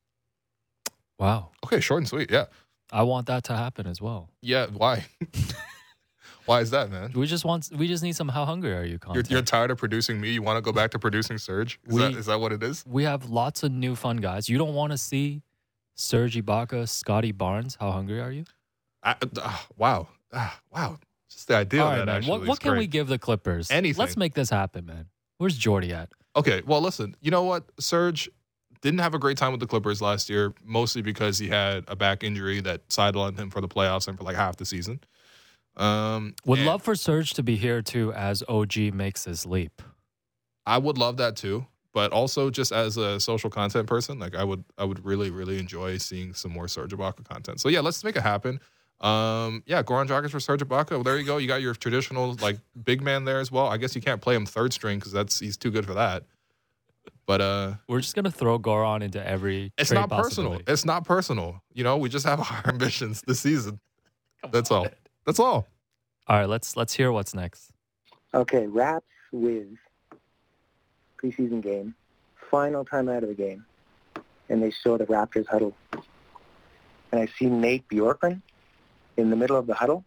Wow. Okay, short and sweet, yeah. I want that to happen as well. Yeah, why? Why is that, man? We just want we just need some how hungry are you You're, content. you're tired of producing me? You want to go back to producing Serge? Is, We- that, is that what it is? we have lots of new fun guys. You don't want to see Serge Ibaka, Scotty Barnes. How hungry are you? I, uh, wow. Ah, wow. Just the idea All of right, that man. actually What, what is can great. we give the Clippers? Anything. Let's make this happen, man. Where's Jordy at? Okay, well, listen. You know what? Serge didn't have a great time with the Clippers last year, mostly because he had a back injury that sidelined him for the playoffs and for like half the season. Um, Would and love for Serge to be here too as O G makes his leap. I would love that too, but also just as a social content person, like I would, I would really, really enjoy seeing some more Serge Ibaka content. So yeah, let's make it happen. Um, yeah, Goran Dragic for Serge Ibaka. Well, there you go. You got your traditional like big man there as well. I guess you can't play him third string because that's he's too good for that. But uh, We're just gonna throw Goran into every. it's trade not personal. possibility. It's not personal. You know, we just have our ambitions this season. That's all. That's all. All right, let's let's hear what's next. Okay, Raps with preseason game, final time out of the game, and they show the Raptors huddle. And I see Nate Bjorkgren in the middle of the huddle.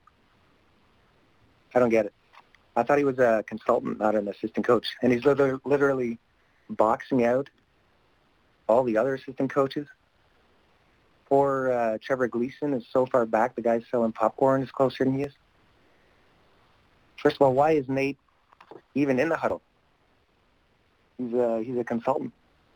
I don't get it. I thought he was a consultant, not an assistant coach. And he's literally, literally boxing out all the other assistant coaches. Poor uh, Trevor Gleason is so far back, the guy selling popcorn is closer than he is. First of all, why is Nate even in the huddle? He's a, he's a consultant.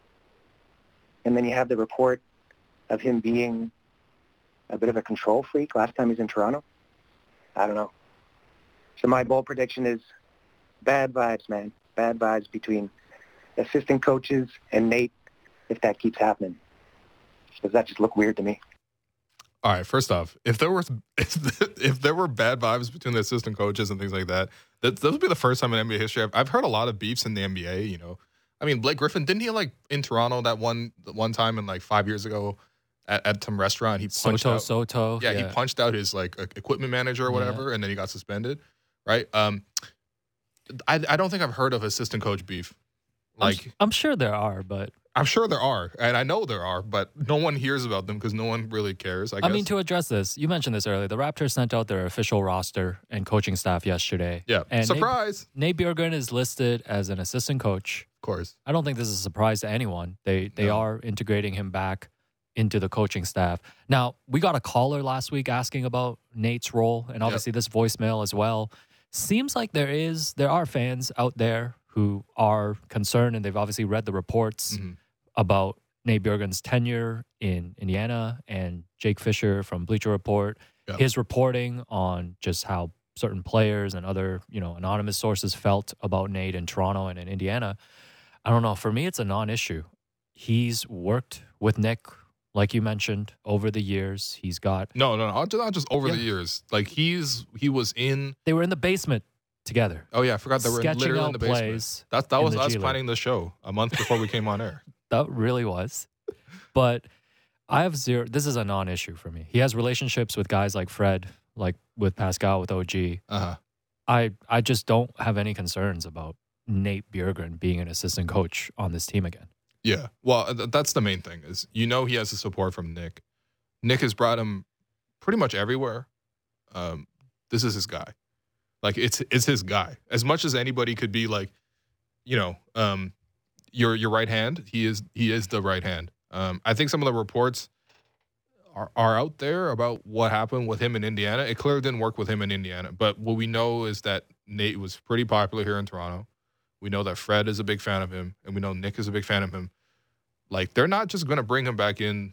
And then you have the report of him being a bit of a control freak last time he was in Toronto. I don't know. So my bold prediction is bad vibes, man. Bad vibes between assistant coaches and Nate if that keeps happening. Does that just look weird to me? All right. First off, if there were if, if there were bad vibes between the assistant coaches and things like that, that, that would be the first time in N B A history. I've, I've heard a lot of beefs in the N B A. You know, I mean, Blake Griffin, didn't he like in Toronto that one one time and like five years ago at, at some restaurant he punched Soto out, Soto. yeah, he punched out his like equipment manager or whatever, and then he got suspended. Right. Um, I I don't think I've heard of assistant coach beef. I'm, Like I'm sure there are, but I'm sure there are, and I know there are, but no one hears about them because no one really cares. I, I guess. mean, to address this, you mentioned this earlier. The Raptors sent out their official roster and coaching staff yesterday. yeah, and surprise, Nate, Nate Bjorkgren is listed as an assistant coach. of course. I don't think this is a surprise to anyone. They they No. are integrating him back into the coaching staff. Now, we got a caller last week asking about Nate's role, and obviously this voicemail as well. Seems like there is there are fans out there who are concerned, and they've obviously read the reports Mhm. about Nate Bjorkgren's tenure in Indiana and Jake Fisher from Bleacher Report, Yep. his reporting on just how certain players and other, you know, anonymous sources felt about Nate in Toronto and in Indiana. I don't know. For me, it's a non-issue. He's worked with Nick, like you mentioned, over the years. He's got, No, no, no, not just, not just over Yeah. the years. Like he's he was in. they were in the basement together. Oh yeah, I forgot they were in, sketching literally in out the basement. plays. That that in was the us G League. planning the show a month before we came on air. That really was. But I have zero. This is a non-issue for me. He has relationships with guys like Fred, like with Pascal, with O G. Uh huh. I I just don't have any concerns about Nate Bjorkgren being an assistant coach on this team again. Yeah. Well, th- that's the main thing is, you know, he has the support from Nick. Nick has brought him pretty much everywhere. Um, this is his guy. Like, it's it's his guy. As much as anybody could be like, you know, um, your your right hand, he is he is the right hand. Um, I think some of the reports are, are out there about what happened with him in Indiana. It clearly didn't work with him in Indiana. But what we know is that Nate was pretty popular here in Toronto. We know that Fred is a big fan of him, and we know Nick is a big fan of him. Like, they're not just going to bring him back in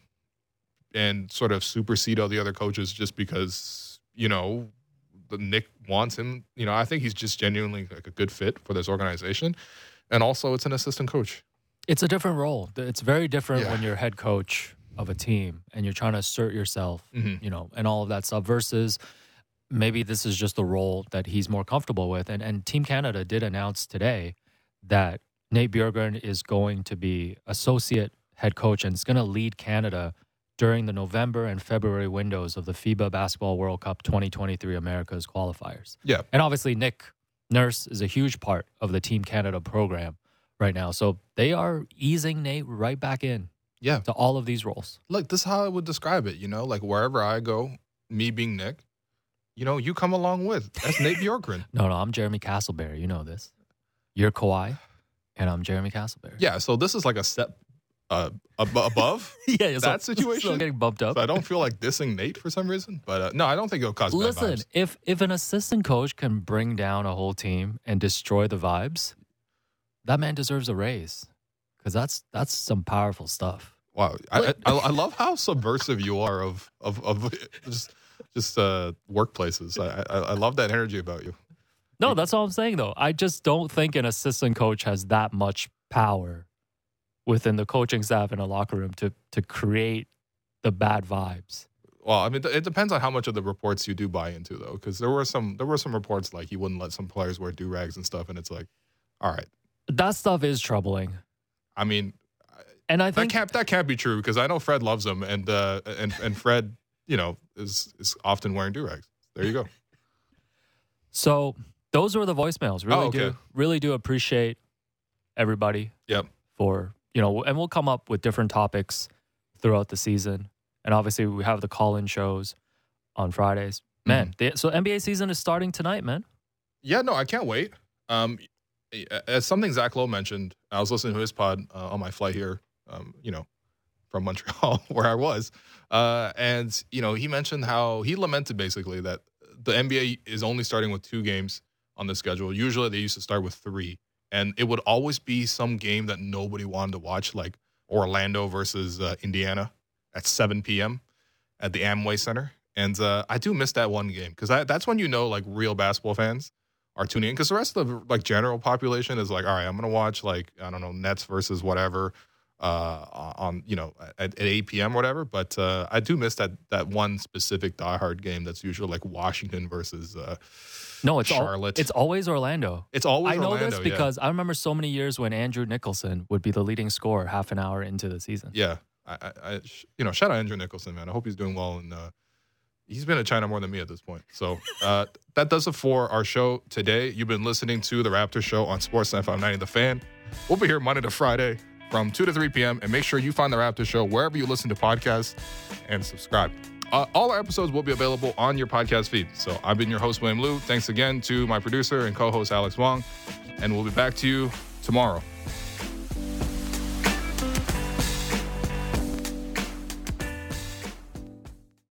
and sort of supersede all the other coaches just because, you know, the Nick wants him. You know, I think he's just genuinely like a good fit for this organization. And also, it's an assistant coach. It's a different role. It's very different Yeah. when you're head coach of a team and you're trying to assert yourself, Mhm. you know, and all of that stuff versus maybe this is just the role that he's more comfortable with. And and Team Canada did announce today that Nate Bjorkgren is going to be associate head coach and is going to lead Canada during the November and February windows of the FIBA Basketball World Cup twenty twenty-three America's qualifiers. Yeah. And obviously Nick Nurse is a huge part of the Team Canada program right now. So they are easing Nate right back in Yeah. to all of these roles. Look, this is how I would describe it, you know? Like, wherever I go, me being Nick, you know, you come along with. That's Nate Bjorkgren. No, no, I'm Jeremy Castleberry. You know this. You're Kawhi, and I'm Jeremy Castleberry. Yeah, so this is like a step uh, ab- above yeah, yeah, that so- situation. so getting bumped up. So I don't feel like dissing Nate for some reason. But uh, no, I don't think it'll cause bad Listen, vibes. if if an assistant coach can bring down a whole team and destroy the vibes, that man deserves a raise because that's that's some powerful stuff. Wow, I, I, I love how subversive you are of of, of just just uh, workplaces. I, I I love that energy about you. No, that's all I'm saying though. I just don't think an assistant coach has that much power within the coaching staff in a locker room to to create the bad vibes. Well, I mean, it depends on how much of the reports you do buy into, though, because there were some there were some reports like he wouldn't let some players wear do rags and stuff, and it's like, all right. That stuff is troubling. I mean, and I that think can't that can't be true because I know Fred loves him, and uh, and and Fred, you know, is is often wearing do rags. There you go. So those were the voicemails. Really Oh, okay. do really do appreciate everybody. Yep. For you know, and we'll come up with different topics throughout the season, and obviously we have the call-in shows on Fridays. Man, Mm-hmm. the, so N B A season is starting tonight, man. Yeah, no, I can't wait. Um, as something Zach Lowe mentioned, I was listening to his pod uh, on my flight here, um, you know, from Montreal, where I was. Uh, and, you know, he mentioned how he lamented basically that the N B A is only starting with two games on the schedule. Usually they used to start with three. And it would always be some game that nobody wanted to watch, like Orlando versus uh, Indiana at seven p.m. at the Amway Center. And uh, I do miss that one game because that's when you know, like, real basketball fans are tuning in because the rest of the like general population is like, all right, I'm gonna watch like I don't know Nets versus whatever uh, on you know at, at eight p.m. or whatever. But uh, I do miss that that one specific diehard game that's usually like Washington versus uh, No, it's Charlotte. Al- it's always Orlando. It's always I know Orlando, this yeah. because I remember so many years when Andrew Nicholson would be the leading scorer half an hour into the season. Yeah, I, I, I you know shout out Andrew Nicholson, man. I hope he's doing well and. Uh, He's been in China more than me at this point. So uh, that does it for our show today. You've been listening to The Raptors Show on Sportsnet five ninety The Fan. We'll be here Monday to Friday from two to three p.m. And make sure you find The Raptors Show wherever you listen to podcasts and subscribe. Uh, all our episodes will be available on your podcast feed. So I've been your host, William Liu. Thanks again to my producer and co-host, Alex Wong. And we'll be back to you tomorrow.